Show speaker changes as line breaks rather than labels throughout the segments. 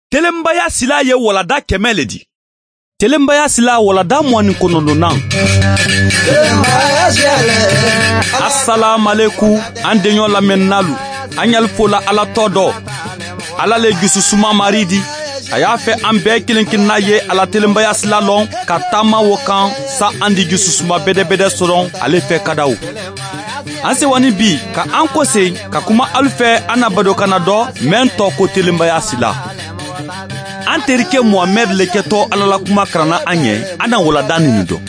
Telembaya sila ye walada kemele di. Telembaya sila walada mwani konononan. Assalamu alaikum, andenyo la mennalu. Anyal fola ala todo. Ala le jususuma maridi. Ayafe ambe kilinkin na ye ala telembaya sila long. Katama wokan sa andi jususuma bede soron ale fe kadaw. Anse wani bi ka anko se ka kuma alfe anabado kanado mento ko telembaya sila. Anterike Muhammad leketo alala kuma krana anye ana wala dani nido.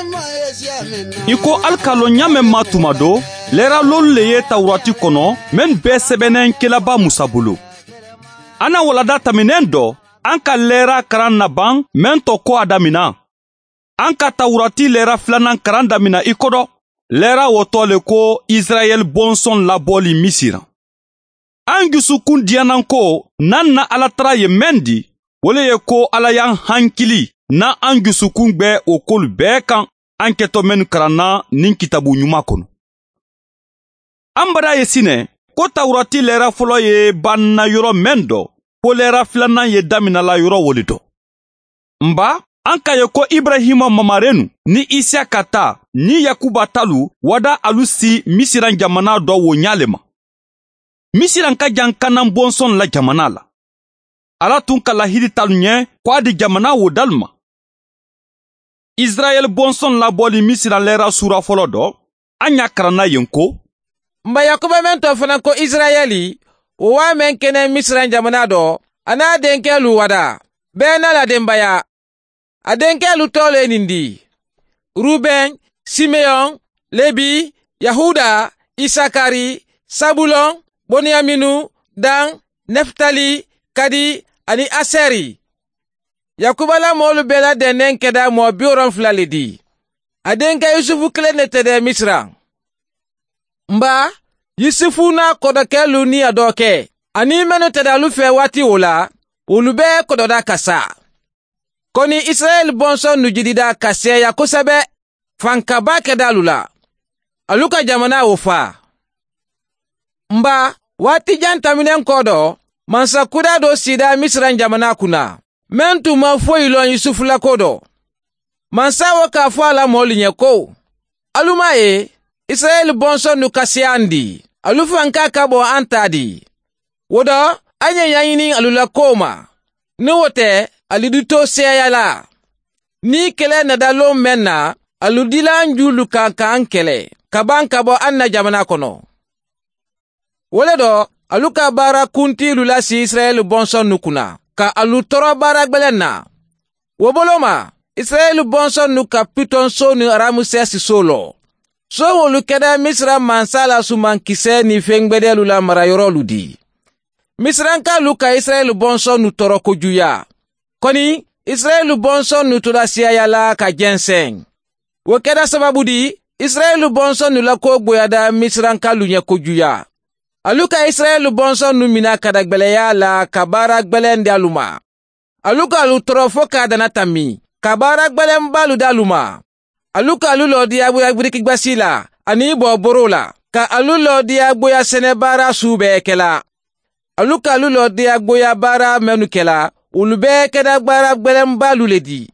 Iko alkalo nyame matumado lera lol leye tawrati kono men be sebenen kelaba musabulu. Ana wala data minendo anka lera krana bang men to ko adamina. Anka tawrati lera flanan kranda mina ikodo lera wotole ko Israel bonson laboli misira. Angusu kun diananko nanna alatra ye mendi wole ye ko ala yang hankili na angusu kun gbe okol bekan anketo men krana nin kitabu nyuma kono. Ambara ye sine ko tawrati lera folo ye banna yoro mendo ko lera flana ye damina la yoro wolido. Mba anka ye ko Ibrahima mamarenu ni Isiakata ni Yakuba talu wada alusi misiran jamana do wonyalema. Misiran ka jankanan bonson la jamana la. Ala tunka la hidi talunye kwa di jamana wodalma. Israel bonson la boli misiran lera sura folodo, anya karana yenko.
Mba Yakuba mento fananko Israeli, uwa menkene misiran jamana do, ana denke luwada, bena la dembaya. Adenke lutole nindi. Ruben, Simeon, Lebi, Yahuda, Isakari, Sabulon, Boniaminu, Dan, Neftali, Kadi, ani Aseri. Yakuba la molu bela denen keda mo biuron flalidi. Adenka Yusufu kle netede Misra. Mba, Yusufu na kodakelu ni adoke. Ani menu tedalu fe wati wola, ulube kododa kasa. Koni Israel bonson nujidida kase ya kusebe, fankaba kedalula. Aluka jamana ufa. Mba, wati jantaminen kodo, mansa kuda do sida Misran jamana kuna. Mentu mafo ilon Yusufu la kodo. Mansa waka fala moli nyeko. Alumae, Israel bonson nukasi andi. Alufanka kabo antadi. Wodo, anye yayini alula koma. Nuwote, aliduto seyala. Ni kele nadalo menna, aludila njulu kanka ankele. Kabankabo anna jamana kono. Woledo, aluka bara kunti lulasi Israel bonson nukuna. Ka alutoro bara gbelenna. Woboloma, Israel bonson nuka piton sonu aramuse solo. So wolukeda Misra mansala suman kise ni fengbede lula marayoro ludi. Misranka luka Israel bonson nutoro kojuya. Koni, Israel bonson nutura siyayala ka jenseng. Wokeda sababu di, Israel bonson nula kogboyada Misranka lunye kojuya. Aluka Israel bonson numina kadagbeleya la kabara gbelen daluma. Aluka alutrofo kadanatami, kabara gbelen balu daluma. Aluka alulo diabuya burikibasila, anibo borola, ka alulo diabuya senebara subekela. Aluka alulo diabuya bara menukela, ulube kadagbara gbelen balu ledi.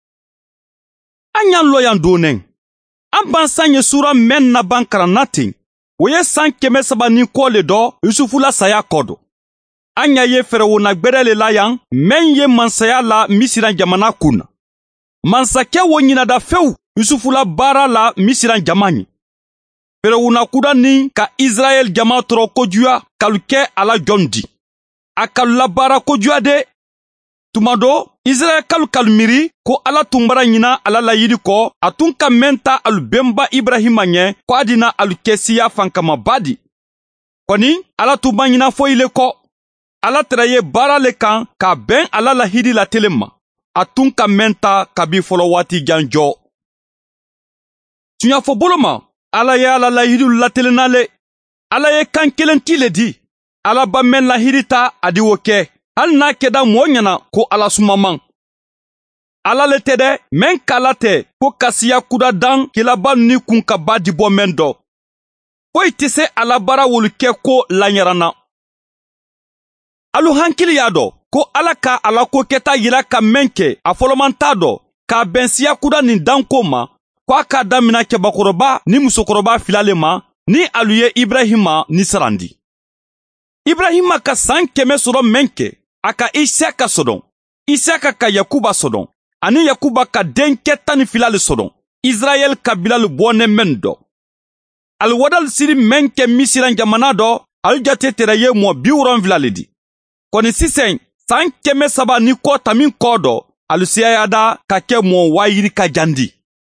Anyan loyan donen. Amban sanye sura men na bankara nating. Woye san keme saba ni kole do Yusufu la saya kodo. Anya ye ferewo na gberele la yang men ye mansaya la misiran jamana kuna. Mansake wo nyina da feu Yusufu la bara la misiran jamani. Ferewo na kuda ni ka Israel jama toro kojua kaluke ala jondi. Akalu la bara kojua de. Tumado Israel kalmiri ko ala tumbara nyina ala la yidi ko atunka menta alubemba Ibrahima nye ko adina alukesiya fankama badi. Koni ala tuba nyina fo ile ko ala traye bara le kan ka ben ala la hidi la telema atunka menta kabi folo wati janjo. Tunya fo boloma ala ye ala la hidi la telenale ala ye kan kelentile di ala ba men la hidita adi woke. Hal na keda mwonyana ko ala sumaman. Ala le tede men kalate ko kasiya kuda dan kilaba ni kunka badi bo mendo. Ko itise ala bara woluke ko lanyarana. Alu hankili yado ko Ala ka a la kokɛta yira ka mɛn kɛ a fɔlɔman t'a dɔ k'a bɛn siya kuda nin danko ma ko a k'a damina cɛbakɔrɔba ni musokɔrɔba filalen ma ni alu ye Ibrahima ni sarandi. Ibrahima ka san 100 sɔrɔ mɛn kɛ a ka Isaka sɔdɔn, Isaka ka Yakuba sɔdɔn, ani Yakuba ka denkɛ 12 le sɔdɔn, Israɛl kabila le bɔnɛ mɛn dɔ. Alu wadal siri mɛn kɛ Misiran jamana dɔ, alu jate tɛrɛ ye mɔ 70 le di. Kɔni sisan san 300 ni kɔ tamin kɔ dɔ, alu siyayada ka kɛ mɔ wayiri ka jandi.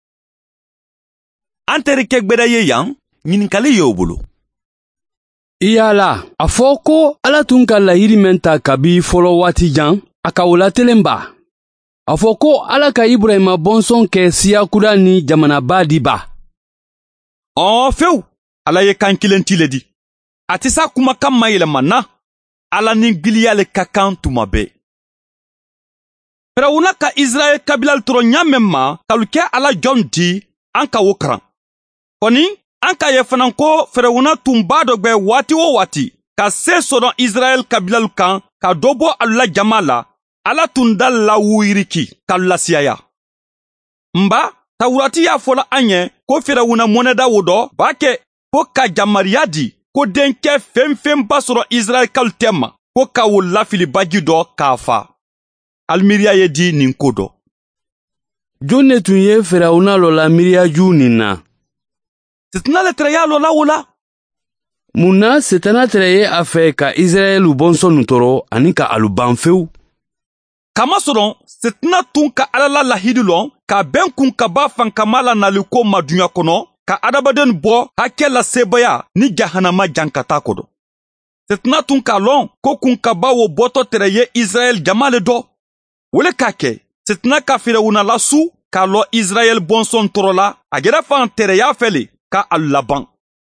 An terikɛ gbɛrɛ ye yan, ɲininkali y'o bolo.
Iyala, a fɔ ko Ala tun ka laɲini mɛn ta kabi fɔlɔ waati jan, a ka o latelen ba. A fɔ ko Ala ka Ibrahima bɔnsɔn kɛ siya kuda ni jamanaba di ba.
Few, Ala ye kan kelen ti le di. A tɛ sa kumakan ma yɛlɛma na, Ala ni giliya le ka kan tuma bɛɛ. Firawuna ka Israɛl kabila tɔrɔ ɲa mɛn ma k'alu kɛ Ala jɔn di, an ka o karan. Kɔni, an ka ye fana ko Firawuna tun b'a dɔ gbɛ waati o waati ka se sɔrɔ Israɛl kabilalu kan ka dɔ bɔ alu la jama la, Ala tun da la wuyiriki k'alu lasiyaya. Nba, Tawurati y'a fɔla an ye ko Firawuna mɔnɛda wo dɔ b'a kɛ ko ka jamariya di ko denkɛ fɛn ba sɔrɔ Israɛl kalu tɛ ma ko ka o lafili baji dɔ k'a fa. Alimiiriya ye di nin ko dɔ.
Jɔn ne tun ye Firawuna lɔ la miiriyaju nin na?
Setana le tɛrɛ y'a lɔ la o la.
Mun na Setana tɛrɛ ye a fɛ ka Israɛl bɔnsɔn tɔrɔ ani ka alu ban fewu?
Kamasɔrɔ Setana tun ka Ala la lahidi lɔn ka bɛn kun ka ba fankama la nali ko ma duɲa kɔnɔ ka adamaden bɔ hakɛ la sebaya ni jahanama jankata kɔdɔ. Setana tun k'a lɔn ko kun ka ba wo bɔtɔ tɛrɛ ye Israɛl jama le dɔ. Wele k'a kɛ Setana ka Firawuna la su k'a lɔ Israɛl bɔnsɔn tɔrɔ la a gɛrɛ fan tɛrɛya fɛ le ka alu laban.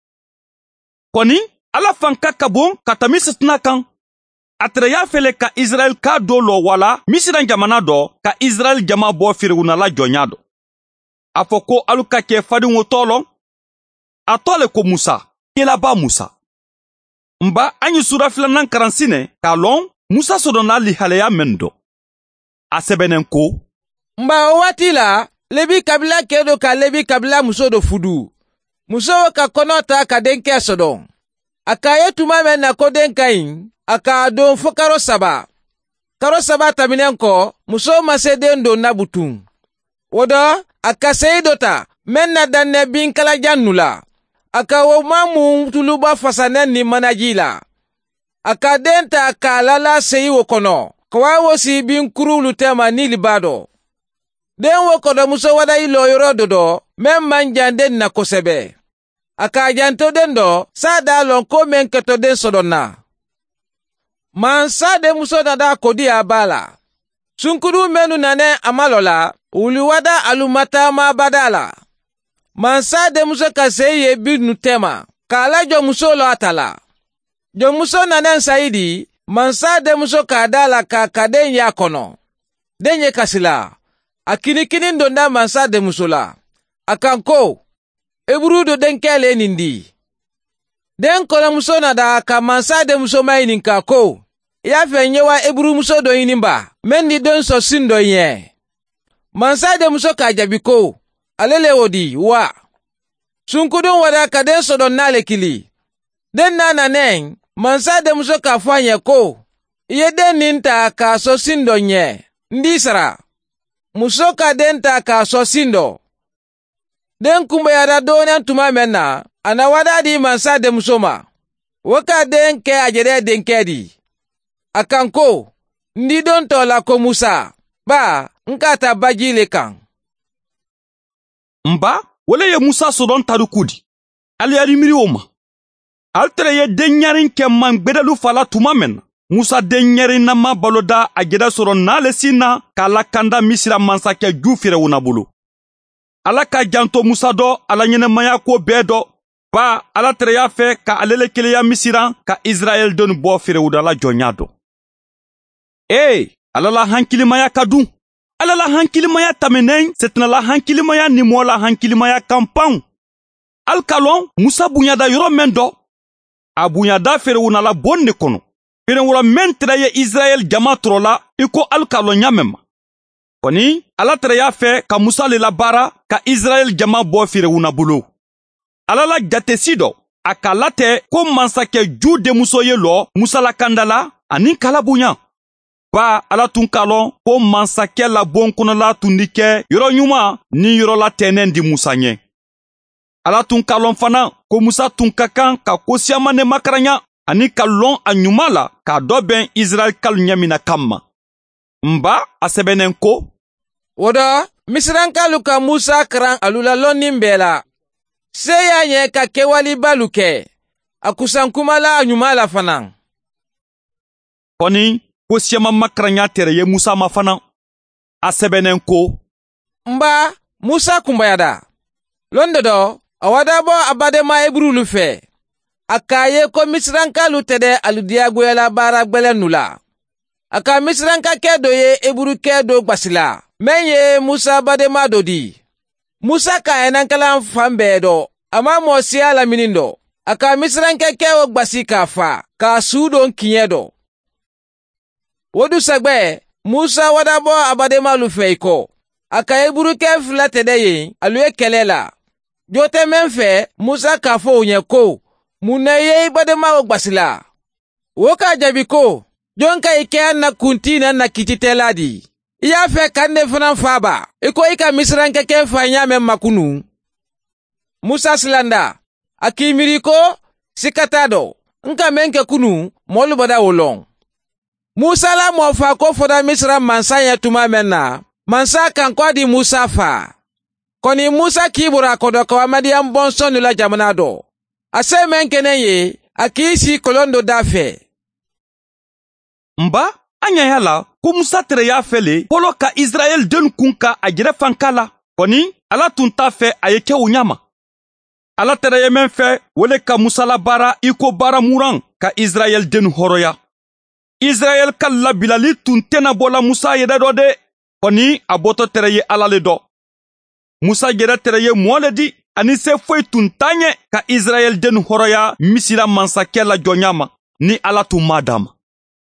Kɔni Ala fanka ka bon ka tɛmɛ Setana kan. A tɛrɛya fɛ le ka Israɛl ka do lɔ wala Misiran jamana dɔ ka Israɛl jama bɔ Firawuna la jɔnya dɔ. A fɔ ko alu ka kɛ fadenw tɔ lɔn. A tɔ le ko Musa, kelaba Musa. Nba, an ye sura 2 karan sinɛ k'a lɔn Musa sɔdɔnna lihaleya mɛn dɔ. A sɛbɛnnen ko.
Nba o waati la, Levi kabila kɛ do ka Levi kabila muso do fudu. Muso ka kɔnɔ ta ka denkɛ sɔdɔn. A ka ye tuma mɛn na ko denka in, a ka don fo karo 3. Karo 3 tɛmɛnen kɔ, muso ma se den don na butun. O dɔ, a ka seyi dɔ ta, mɛn na danne bin kalajan nu la. A ka o ma mun tuluba fasanen ni manaji la. A ka den ta ka lala seyi wo kɔnɔ, ka wa wosi bin kurulu tema ni libado. Den wo kɔdɔ muso wada ilo yɔrɔ dɔ, mɛn man jan den na kosɛbɛ. A ka janto den dɔ, sa da lɔn ko mɛn kɛtɔ den sɔdɔn na. Man sa de muso nada kodi a ba la. Sunkuru menu nane amalola, uli wada alumata ma badala. Man sa de muso ka seye bidnu tema, ka ala jo muso lo atala. Jo muso nanen saidi, man sa de muso ka adala ka kaden ya kono. Denye kasila, akinikinin donda man sa de muso la. Akanko, ebrudo denkele nindi. Den kono muso nada ka man sa de muso mainin ka ko. Ya fe nyewa eburu muso do inimba, men ni don so sin do yen. Mansa de muso ka jabiko, alele odi, wa. Sunkudun wada ka den so don nale kili. Den nana neng, mansa de muso ka fanye ko, iye den ninta ka so sin do nye. Ndisara, muso ka den ta ka so sin do. Den kumba yada donen tuma mena, anawada di mansa de muso ma. Waka den ke ajere den kedi. Akanko, ndi don tola ko Musa, ba, nkata bajile kan.
Nba, wale ye Musa sodon tarukudi. Ali arimiri oma. Altere ye denyarin ke man gbedalu fala tuma men. Musa denyarin nama baloda ageda soron nale sina ka lakanda Misira mansake ju Firawuna bolo. Ala ka janto Musa do ala nyenemaya ko bedo. Ba, ala tere ya fe ka alele keleya Misira ka Israel don bo Firawuna la jonyado. Ala la hankilimaya ka dun. Ala la hankilimaya tamenen, Setana la hankilimaya ni mo la hankilimaya kampan. Alkalon, Musa bunyada yoro mendo. A bunyada Firawuna la bonne kono. Firenwura men tɛrɛ ye Israɛl jama tɔrɔ la i ko ali k'a lɔn ɲa mɛn ma. Kɔni Ala tɛrɛ y'a fɛ ka Musa le labaara ka Israɛl jama bɔ Firawuna bolo. Ala la jatesi dɔ a k'a latɛ ko mansakɛ ju denmuso ye lɔ Musa la kanda la ani kala bonya. Ba Ala tun k'a lɔn ko mansakɛ la bon kɔnɔla tun di kɛ yɔrɔ ɲuman ni yɔrɔ la tɛnɛ di Musa ɲɛ. Ala tun k'a lɔn fana ko Musa tun ka kan ka ko siaman ne makaranya ani ka lɔn a ɲuman la k'a dɔ bɛn Israɛl kalu ɲɛmina kanma. Nba a sɛbɛnnen ko
o dɔ misirankalu ka Musa karan alu la lɔnnin bɛɛ la. Se y'a ɲɛ ka kɛwalibalu kɛ a kusankuma la a ɲuman la fana.
Kɔni ko siaman makaranya tɛrɛ ye Musa ma fana. A sɛbɛnnen ko
nba Musa kunbayada lɔn dɔ dɔ a wadabɔ a badema Hebrulu fɛ a k'a ye ko misirankalu tɛdɛ alu diyagoyala baara gbɛlɛn nu la. A ka misirankakɛ dɔ ye Heburukɛ dɔ gbasila men ye Musa badema dɔ di. Musa ka ɛnankalan fan bɛɛ dɔ a ma mɔ siya laminin dɔ. A ka misirankakɛ o gbasi k'a fa k'a su don kiɲɛ dɔ. O dusɛgbɛ Musa wadabɔ a bademalu fɛ i kɔ. A ka Heburukɛ fila tɛdɛ yen alu ye kɛlɛ la. Jo tɛ men fɛ Musa k'a fɔ o ɲɛ ko mun na ye i badema o gbasila. O k'a jaabi ko jon ka i kɛ na kunti na kititɛla di. I y'a fɛ kan ne fana fa ba i ko i ka misirankakɛ fa ɲa mɛn makunu. Musa silanda a k'i miiri ko sika t'a dɔ nka men kɛ kunu mɔlu bada o lɔn. Musa la mɔ fa ko fɔda Misira mansa ɲɛ tuma mɛn na mansa kan kɔ di Musa fa. Kɔni Musa k'i bɔra kɔdɔ ka Madian bɔnsɔn la jamana dɔ. A se men kɛnɛ ye a k'i si kolon dɔ da fɛ.
Nba an ɲɛya la ko Musa tɛrɛ y'a fɛ le fɔlɔ ka Israɛl denw kun ka a jɛrɛ fanka la. Kɔni Ala tun t'a fɛ a ye kɛ o ɲama. Ala tɛrɛ ye men fɛ wele ka Musa labaara i ko baara muran ka Israɛl denw hɔrɔya. Israɛl ka labilali tun tɛna bɔla Musa yɛrɛ dɔ de. Kɔni a bɔtɔ tɛrɛ ye Ala le dɔ. Musa yɛrɛ tɛrɛ ye mɔ le di ani se foyi tun t'a ɲɛ ka Israɛl denw hɔrɔya Misira mansakɛ la jɔnya ma ni Ala tun m'a d'a ma.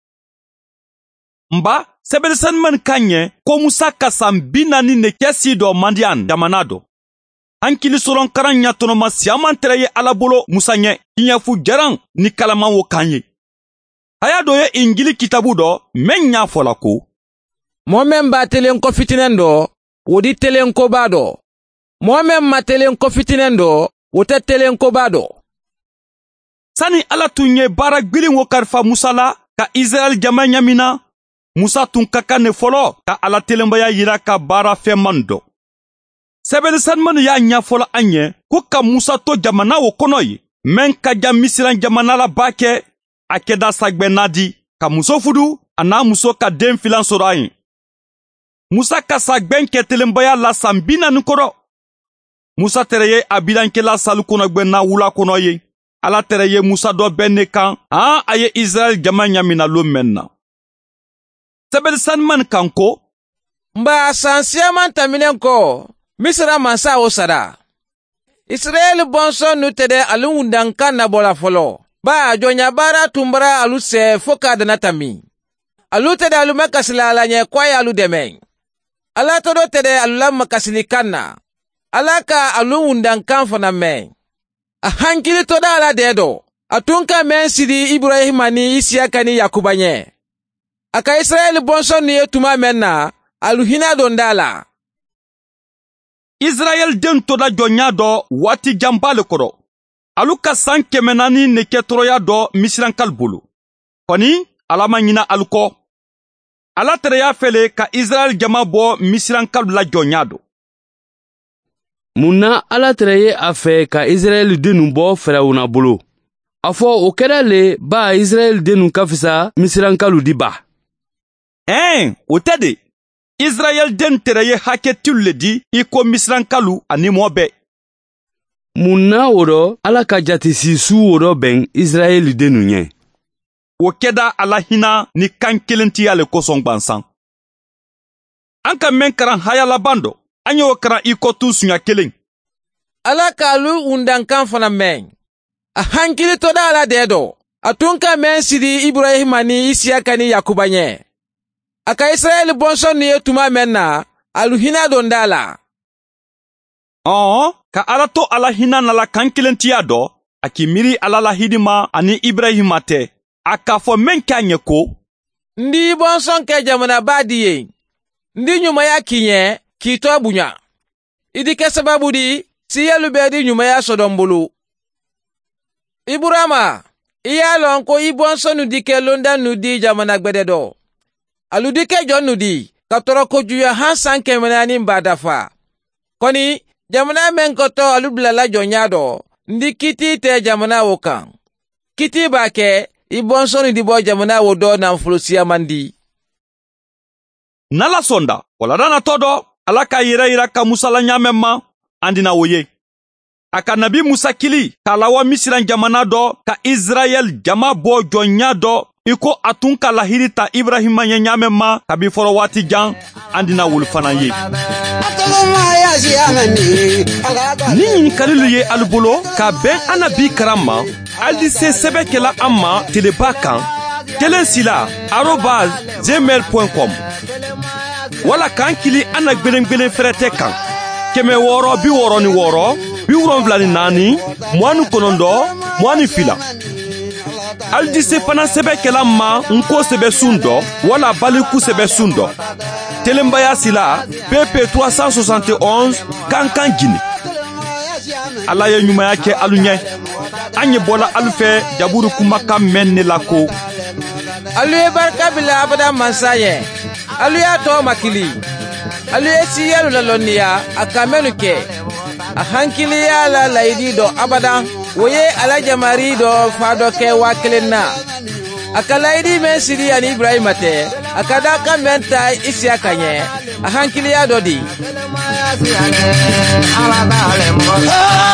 Nba sɛbɛnnisenman ka ɲɛ ko Musa ka san 40 ne kɛ si dɔ Madian jamana dɔ. Hankilisolonkaran ɲatɔnɔma siaman tɛrɛ ye Ala bolo Musa ɲɛ tiɲɛfu jaran ni kalaman wo kan ye. A y'a dɔ ye Injili kitabu dɔ men ɲ'a fɔla ko
mɔɔ men b'a telen kɔ fitinen dɔ o di telen koba dɔ. Mɔɔ men ma telen kɔ fitinen dɔ o tɛ telen koba dɔ.
Sani Ala tun ye baara gwilin wo kalifa Musa la ka Israɛl jama ɲamina, Musa tun ka kan ne fɔlɔ ka Ala telenbaya yira ka baara fɛnman dɔ. Sɛbɛnnisenman y'a ɲɛfɔla an ye ko ka Musa to jamana o kɔnɔ ye men ka jan Misiran jamana la b'a kɛ a kɛda sagbɛnna di ka muso fudu a n'a muso ka den filan sɔrɔ a ye. Musa ka sagbɛn kɛ telenbaya la san 40 kɔrɔ. Musa tɛrɛ ye a bilankɛla salu kɔnɔgbɛnna wula kɔnɔ ye. Ala tɛrɛ ye Musa dɔ bɛn ne kan a ye Israɛl jama ɲamina lo mɛn na. Sɛbɛnnisenman kan ko
nba san siaman tɛmɛnen kɔ Misira mansa o sara. Israɛl bɔnsɔn nu tɛdɛ alu wundankan nabɔla fɔlɔ. Ba jɔnya baara tun bara alu sɛ fo k'a dana tami. Alu tɛdɛ alu makasili ala ɲɛ kɔ ye alu dɛmɛ. Ala tɔdɔ tɛdɛ alu la makasili kan na. Ala ka alu wundankan fana mɛn. A hankili tɔda ala dɛ dɔ. A tun ka mɛn sidi Ibrahima ni Isiyaka ni Yakuba ɲɛ. A ka Israɛl bɔnsɔn nu ye tuma mɛn na alu hina don da la.
Israɛl den toda jɔnya dɔ waati janba le kɔrɔ. Alu ka san 400 ne kɛ tɔrɔya dɔ Misirankal bolo. Kɔni Ala ma ɲina alu kɔ. Ala tɛrɛ y'a fɛle ka Israɛl jama bɔ Misirankal la jɔnya dɔ.
Mun na Ala tɛrɛ ye a fɛ ka Israɛl denw bɔ Firawuna bolo? A fɔ o kɛra le ba Israɛl denw ka fisa Misirankalu di ba.
O tɛ de. Israɛl den tɛrɛ ye hakɛ tilu le di i ko Misirankalu ani mɔɔ bɛɛ.
Mun na o rɔ Ala ka jatisi su o rɔ bɛn Israɛl denw ɲɛ?
O kɛda Ala hina ni kan kelentiya le kosɔn gwansan. An ka men karan haya laban dɔ, an y'o karan i ko tu suɲa kelen.
Ala k'alu wundankan fana mɛn. A hankili tɔda ala dɛ dɔ. a tun ka men sidi Ibrahima ni Isiyaka ni Yakuba nye. Aka Israel bɔnsɔn ni ye tuma men na, alu hina don da la.
Ka Ala to Ala hina na la kan kelentiya dɔ, a k'i miiri Ala la hidima ani Ibrahima tɛ, a k'a fɔ men k'a ɲɛ ko,
ndi bɔnsɔn kɛ jamana ba di ye, ndi ɲumaya k'i ɲɛ, k'i tɔ bunya. Idi kɛ sababu di, siyalu bɛ di ɲumaya sɔdɔn bolo. Iburama, i y'a lɔn ko i bɔnsɔn di kɛ londa nu di jamana gbɛdɛ dɔ. Alu di kɛ jɔn nu di, ka tɔrɔ kojuya han san 400 ba dafa. Kɔni, jamana men kɔtɔ alu bilala jɔnya dɔ, ndi kiti tɛ jamana wo kan. Kiti b'a kɛ, i bɔnsɔn di bɔ jamana wo dɔ nafolo siyaman di.
n'Ala sɔnda, walada natɔ dɔ, Ala ka yira ka Musa la ɲaamɛ ma, an dina o ye. A ka nabi Musa kili k'a lawa Misiran jamana dɔ ka Israɛl jama bɔ jɔnya dɔ, i ko a tun ka lahiri ta Ibrahima ɲɛ ɲaamɛ ma kabi fɔlɔ waati jan, an dina wolu fana ye. Ni ɲinikalilu ye alu bolo ka bɛn an nabi karan ma, ali se sɛbɛ kɛla an ma teleba kan, kelen sila @gmail.com wala k'an kili an na gwelen fɛrɛtɛ kan 666 74 29 22. Ali se fana sɛbɛ kɛla ma nko sɛbɛ sun dɔ wala baliku sɛbɛ sun dɔ, telenbaya sila pp 371 kankan Gini. Ala ye ɲumanya kɛ alu ɲɛ, an ye bɔla alu fɛ jaburu kumakan mɛn ne la ko,
alu ye barika bila abada mansa ye, alu y'a tɔ makili, alu ye siyalu lalɔnniya a ka mɛnu kɛ, a hankiliya la layidi dɔ abada, o ye Ala jamari dɔ fa dɔ kɛ 1000 na. A ka layidi men sidi ani Ibrahima tɛ, a ka da kan men ta Isiyaka ɲɛ, a hankiliya dɔ di.